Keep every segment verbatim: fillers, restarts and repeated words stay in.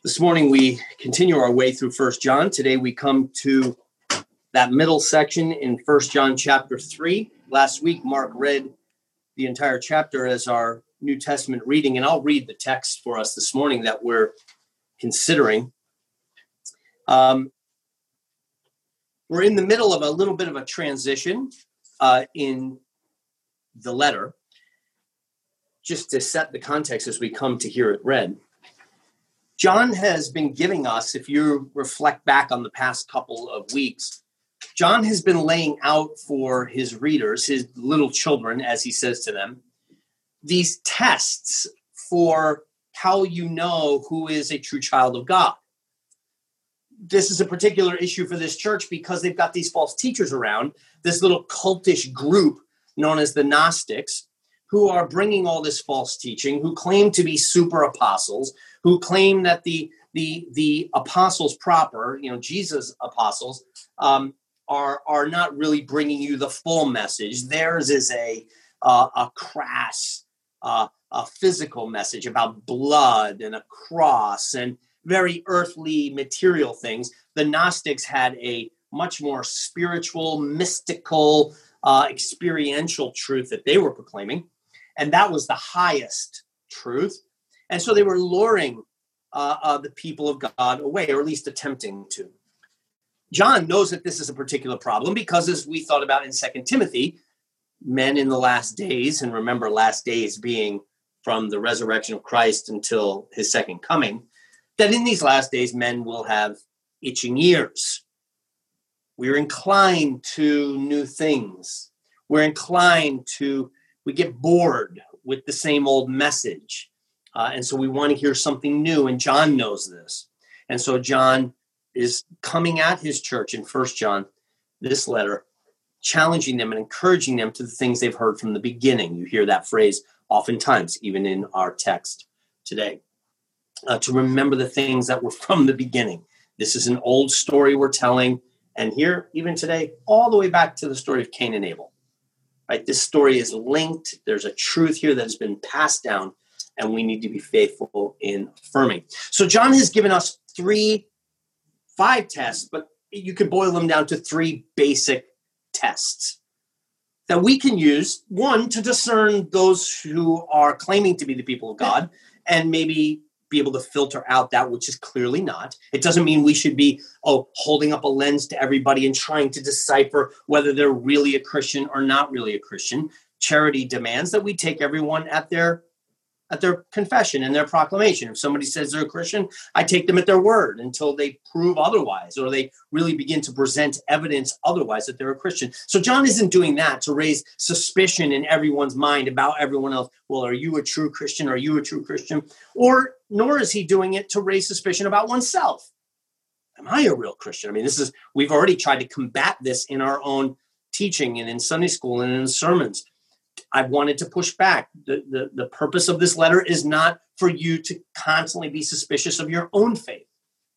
This morning, we continue our way through First John. Today, we come to that middle section in First John chapter three. Last week, Mark read the entire chapter as our New Testament reading, and I'll read the text for us this morning that we're considering. Um, we're in the middle of a little bit of a transition uh, in the letter, just to set the context as we come to hear it read. John has been giving us, if you reflect back on the past couple of weeks, John has been laying out for his readers, his little children, as he says to them, these tests for how you know who is a true child of God. This is a particular issue for this church because they've got these false teachers around, this little cultish group known as the Gnostics, who are bringing all this false teaching, who claim to be super apostles, who claim that the the the apostles proper, you know, Jesus apostles, um, are are not really bringing you the full message. Theirs is a uh, a crass, uh, a physical message about blood and a cross and very earthly material things. The Gnostics had a much more spiritual, mystical, uh, experiential truth that they were proclaiming. And that was the highest truth. And so they were luring uh, uh, the people of God away, or at least attempting to. John knows that this is a particular problem because, as we thought about in Second Timothy, men in the last days, and remember last days being from the resurrection of Christ until his second coming, that in these last days men will have itching ears. We're inclined to new things. We're inclined to We get bored with the same old message. Uh, and so we want to hear something new. And John knows this. And so John is coming at his church in First John, this letter, challenging them and encouraging them to the things they've heard from the beginning. You hear that phrase oftentimes, even in our text today, uh, to remember the things that were from the beginning. This is an old story we're telling. And here, even today, all the way back to the story of Cain and Abel. Right, this story is linked. There's a truth here that has been passed down, and we need to be faithful in affirming. So John has given us three, five tests, but you could boil them down to three basic tests that we can use, one, to discern those who are claiming to be the people of God, and maybe be able to filter out that which is clearly not. It doesn't mean we should be, oh, holding up a lens to everybody and trying to decipher whether they're really a Christian or not really a Christian. Charity demands that we take everyone at their at their confession and their proclamation. If somebody says they're a Christian, I take them at their word until they prove otherwise, or they really begin to present evidence otherwise that they're a Christian. So John isn't doing that to raise suspicion in everyone's mind about everyone else. Well, are you a true Christian? Are you a true Christian? Or nor is he doing it to raise suspicion about oneself. Am I a real Christian? I mean, this is, we've already tried to combat this in our own teaching and in Sunday school and in sermons. I wanted to push back. The, the, the purpose of this letter is not for you to constantly be suspicious of your own faith,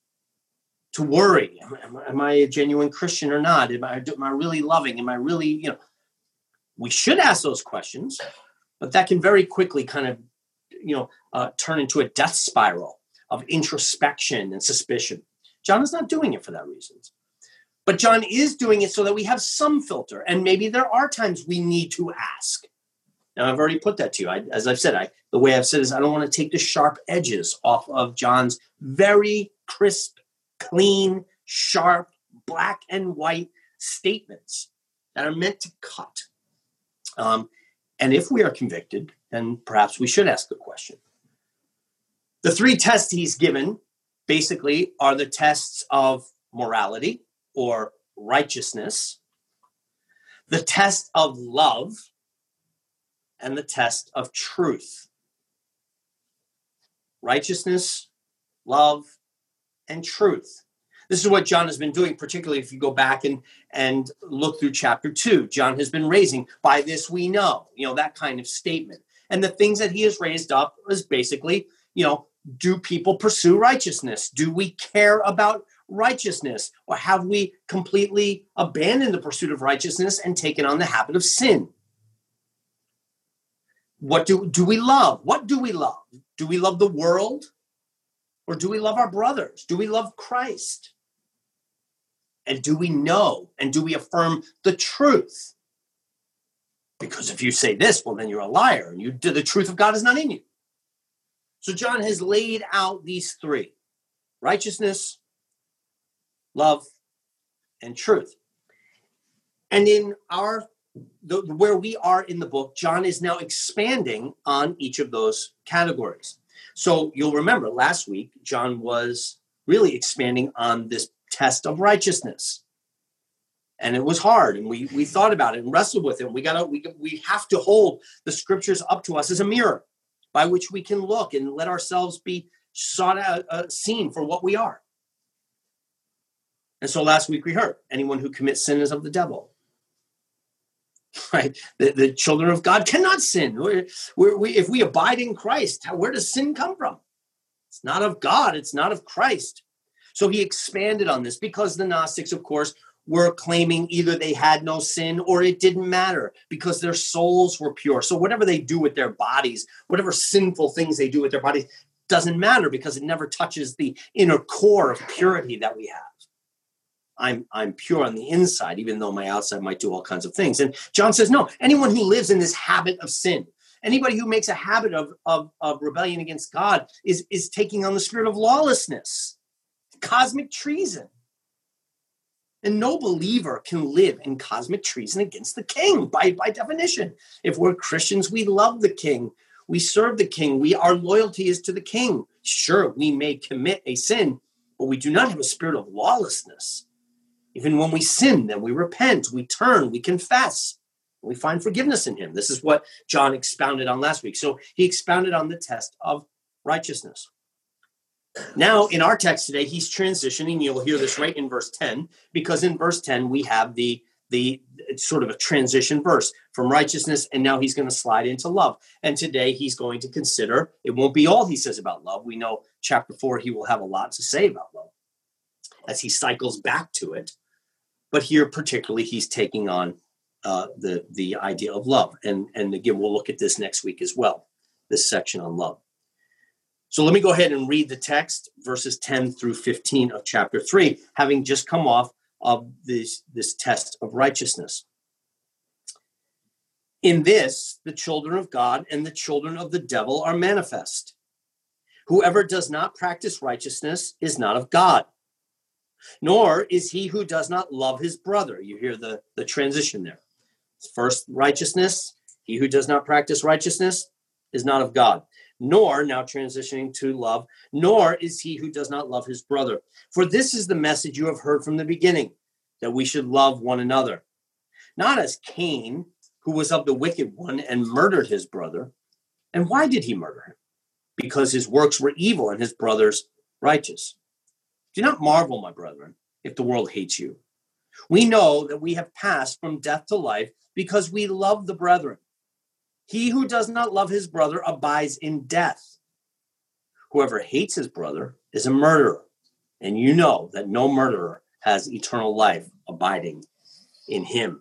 to worry. Am, am, am I a genuine Christian or not? Am I, am I really loving? Am I really, you know, we should ask those questions, but that can very quickly kind of, you know, uh, turn into a death spiral of introspection and suspicion. John is not doing it for that reason. But John is doing it so that we have some filter. And maybe there are times we need to ask. Now, I've already put that to you. I, as I've said, I, the way I've said is I don't want to take the sharp edges off of John's very crisp, clean, sharp, black and white statements that are meant to cut. Um, and if we are convicted, then perhaps we should ask the question. The three tests he's given basically are the tests of morality, or righteousness, the test of love, and the test of truth. Righteousness, love, and truth. This is what John has been doing, particularly if you go back and, and look through chapter two. John has been raising, by this we know, you know, that kind of statement. And the things that he has raised up is basically, you know, do people pursue righteousness? Do we care about righteousness? Or have we completely abandoned the pursuit of righteousness and taken on the habit of sin? What do, do we love? What do we love? Do we love the world? Or do we love our brothers? Do we love Christ? And do we know and do we affirm the truth? Because if you say this, well, then you're a liar and you the truth of God is not in you. So John has laid out these three: righteousness, love, and truth. And in our the, where we are in the book, John is now expanding on each of those categories. So you'll remember last week, John was really expanding on this test of righteousness. And it was hard, and we we thought about it and wrestled with it. We gotta we we have to hold the scriptures up to us as a mirror by which we can look and let ourselves be sought out, uh, seen for what we are. And so last week we heard anyone who commits sin is of the devil. Right? The, the children of God cannot sin. We're, we're, we, if we abide in Christ, how, where does sin come from? It's not of God. It's not of Christ. So he expanded on this because the Gnostics, of course, were claiming either they had no sin or it didn't matter because their souls were pure. So whatever they do with their bodies, whatever sinful things they do with their bodies, doesn't matter because it never touches the inner core of purity that we have. I'm I'm pure on the inside, even though my outside might do all kinds of things. And John says, no, anyone who lives in this habit of sin, anybody who makes a habit of, of, of rebellion against God is, is taking on the spirit of lawlessness, cosmic treason. And no believer can live in cosmic treason against the king by, by definition. If we're Christians, we love the king. We serve the king. We our loyalty is to the king. Sure, we may commit a sin, but we do not have a spirit of lawlessness. Even when we sin, then we repent, we turn, we confess, we find forgiveness in him. This is what John expounded on last week. So he expounded on the test of righteousness. Now, in our text today, he's transitioning. You'll hear this right in verse ten, because in verse ten, we have the, the it's sort of a transition verse from righteousness, and now he's going to slide into love. And today he's going to consider, it won't be all he says about love. We know chapter four, he will have a lot to say about love as he cycles back to it. But here particularly, he's taking on uh, the, the idea of love. And, and again, we'll look at this next week as well, this section on love. So let me go ahead and read the text, verses ten through fifteen of chapter three, having just come off of this, this test of righteousness. In this, the children of God and the children of the devil are manifest. Whoever does not practice righteousness is not of God, nor is he who does not love his brother. You hear the, the transition there. First, righteousness. He who does not practice righteousness is not of God. Nor, now transitioning to love, nor is he who does not love his brother. For this is the message you have heard from the beginning, that we should love one another. Not as Cain, who was of the wicked one and murdered his brother. And why did he murder him? Because his works were evil and his brother's righteous. Do not marvel, my brethren, if the world hates you. We know that we have passed from death to life because we love the brethren. He who does not love his brother abides in death. Whoever hates his brother is a murderer, and you know that no murderer has eternal life abiding in him.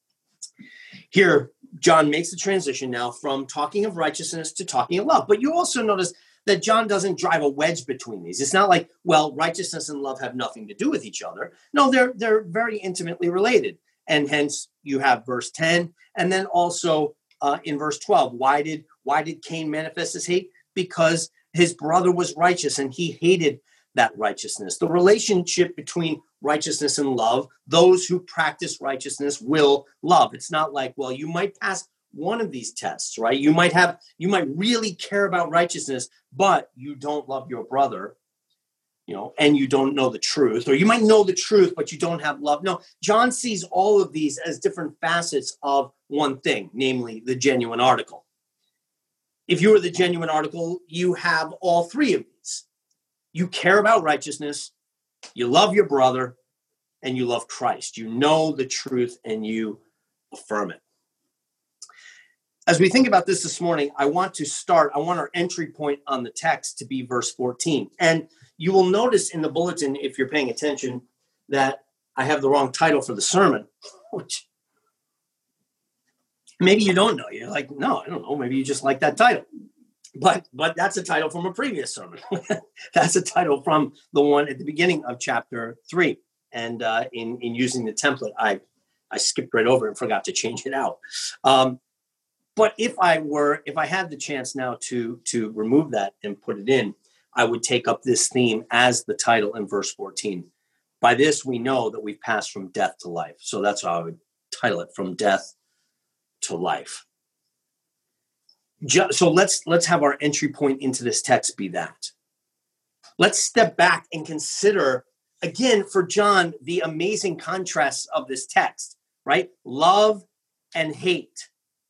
Here, John makes the transition now from talking of righteousness to talking of love. But you also notice that John doesn't drive a wedge between these. It's not like, well, righteousness and love have nothing to do with each other. No, they're they're very intimately related. And hence you have verse ten, and then also uh, in verse twelve, why did why did Cain manifest his hate? Because his brother was righteous and he hated that righteousness. The relationship between righteousness and love, those who practice righteousness will love. It's not like, well, you might pass one of these tests, right? You might have, you might really care about righteousness, but you don't love your brother, you know, and you don't know the truth, or you might know the truth, but you don't have love. No, John sees all of these as different facets of one thing, namely the genuine article. If you are the genuine article, you have all three of these. You care about righteousness, you love your brother, and you love Christ. You know the truth and you affirm it. As we think about this this morning, I want to start, I want our entry point on the text to be verse fourteen. And you will notice in the bulletin, if you're paying attention, that I have the wrong title for the sermon, which maybe you don't know. You're like, no, I don't know. Maybe you just like that title. But but that's a title from a previous sermon. That's a title from the one at the beginning of chapter three. And uh, in, in using the template, I, I skipped right over and forgot to change it out. Um, but if I were, if I had the chance now to, to remove that and put it in, I would take up this theme as the title in verse fourteen. By this, we know that we've passed from death to life. So that's how I would title it, From Death to Life. So let's let's have our entry point into this text be that. Let's step back and consider, again, for John, the amazing contrasts of this text, right? Love and hate.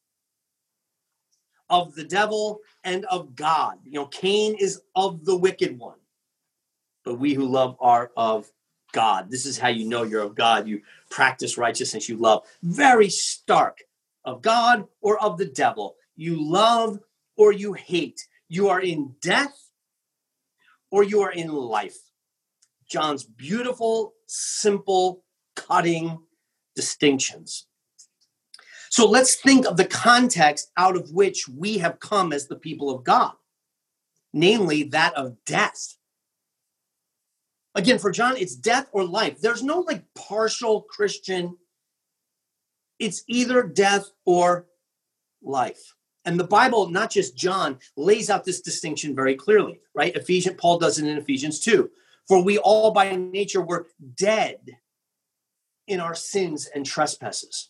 Of the devil and of God. You know, Cain is of the wicked one, but we who love are of God. This is how you know you're of God. You practice righteousness, you love. Very stark. Of God or of the devil. You love or you hate. You are in death or you are in life. John's beautiful, simple, cutting distinctions. So let's think of the context out of which we have come as the people of God, namely that of death. Again, for John, it's death or life. There's no like partial Christian. It's either death or life. And the Bible, not just John, lays out this distinction very clearly, right? Ephesians, Paul does it in Ephesians two. For we all by nature were dead in our sins and trespasses.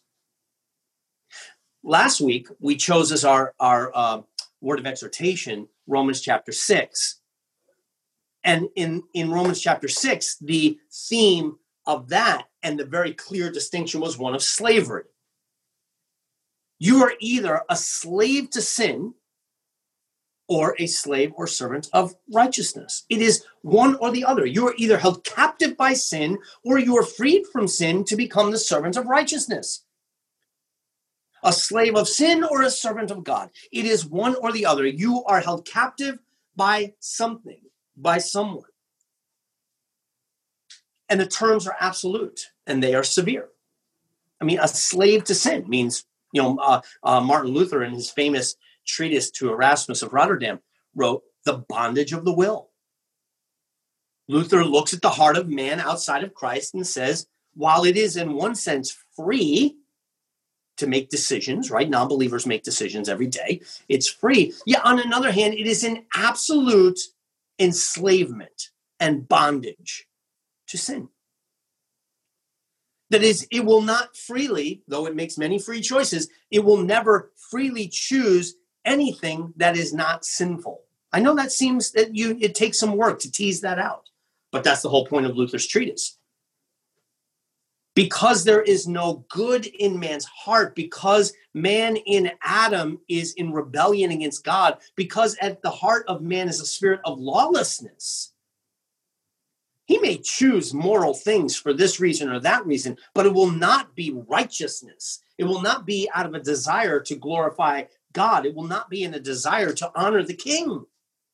Last week, we chose as our, our uh, word of exhortation, Romans chapter six. And in, in Romans chapter six, the theme of that and the very clear distinction was one of slavery. You are either a slave to sin or a slave or servant of righteousness. It is one or the other. You are either held captive by sin or you are freed from sin to become the servant of righteousness. A slave of sin or a servant of God. It is one or the other. You are held captive by something, by someone. And the terms are absolute and they are severe. I mean, a slave to sin means, you know, uh, uh, Martin Luther in his famous treatise to Erasmus of Rotterdam wrote, The Bondage of the Will. Luther looks at the heart of man outside of Christ and says, while it is in one sense free to make decisions, right? Non-believers make decisions every day. It's free. Yet on another hand, it is an absolute enslavement and bondage to sin. That is, it will not freely, though it makes many free choices, it will never freely choose anything that is not sinful. I know that seems that you it takes some work to tease that out, but that's the whole point of Luther's treatise. Because there is no good in man's heart, because man in Adam is in rebellion against God, because at the heart of man is a spirit of lawlessness. He may choose moral things for this reason or that reason, but it will not be righteousness. It will not be out of a desire to glorify God. It will not be in a desire to honor the king.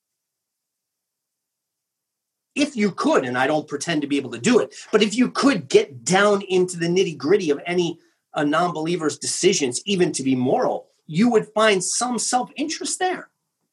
If you could, and I don't pretend to be able to do it, but if you could get down into the nitty-gritty of any uh, non-believer's decisions, even to be moral, you would find some self-interest there.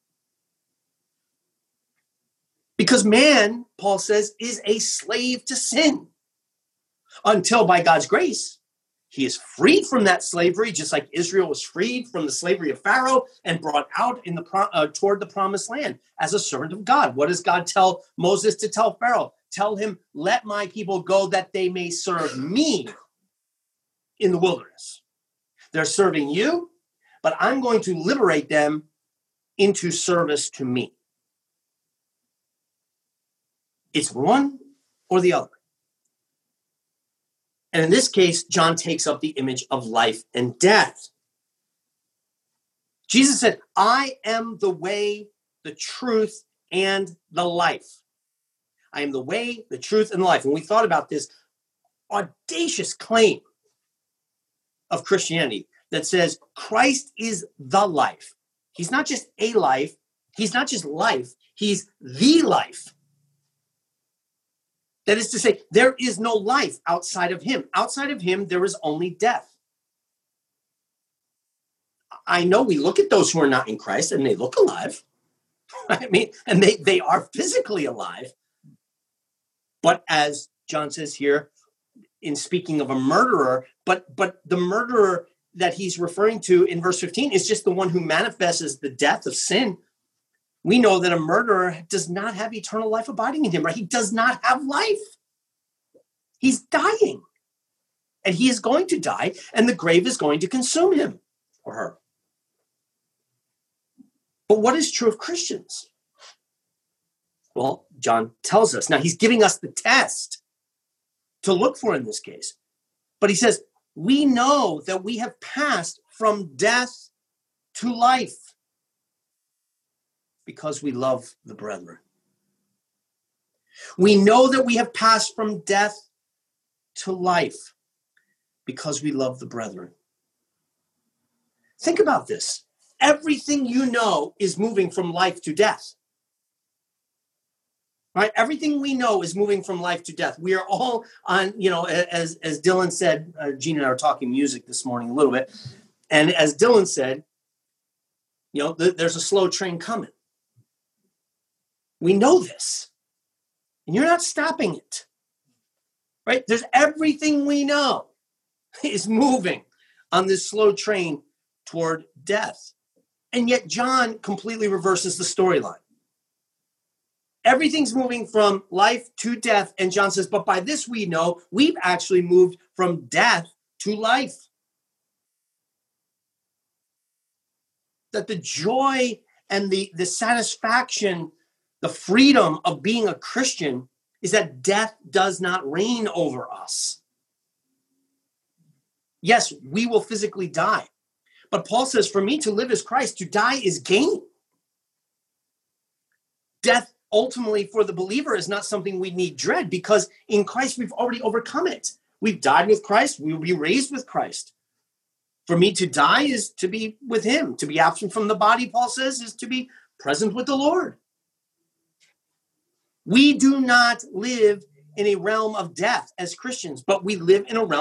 Because man, Paul says, is a slave to sin until by God's grace, he is freed from that slavery, just like Israel was freed from the slavery of Pharaoh and brought out in the uh, toward the promised land as a servant of God. What does God tell Moses to tell Pharaoh? Tell him, let my people go that they may serve me in the wilderness. They're serving you, but I'm going to liberate them into service to me. It's one or the other. And in this case, John takes up the image of life and death. Jesus said, I am the way, the truth, and the life. I am the way, the truth, and the life. And we thought about this audacious claim of Christianity that says Christ is the life. He's not just a life. He's not just life. He's the life. That is to say, there is no life outside of him. Outside of him, there is only death. I know we look at those who are not in Christ and they look alive. I mean, and they, they are physically alive. But as John says here, in speaking of a murderer, but but the murderer that he's referring to in verse fifteen is just the one who manifests as the death of sin. We know that a murderer does not have eternal life abiding in him, right? He does not have life. He's dying. And he is going to die, and the grave is going to consume him or her. But what is true of Christians? Well, John tells us. Now, he's giving us the test to look for in this case. But he says, we know that we have passed from death to life because we love the brethren. We know that we have passed from death to life because we love the brethren. Think about this. Everything you know is moving from life to death. Right? Everything we know is moving from life to death. We are all on, you know, as, as Dylan said, uh, Gene and I were talking music this morning a little bit. And as Dylan said, you know, th- there's a slow train coming. We know this. And you're not stopping it. Right? There's everything we know is moving on this slow train toward death. And yet John completely reverses the storyline. Everything's moving from life to death. And John says, but by this we know we've actually moved from death to life. That the joy and the, the satisfaction, the freedom of being a Christian is that death does not reign over us. Yes, we will physically die. But Paul says, for me to live is Christ, to die is gain. Death ultimately for the believer is not something we need dread because in Christ we've already overcome it. We've died with Christ. We will be raised with Christ. For me to die is to be with him. To be absent from the body, Paul says, is to be present with the Lord. We do not live in a realm of death as Christians, but we live in a realm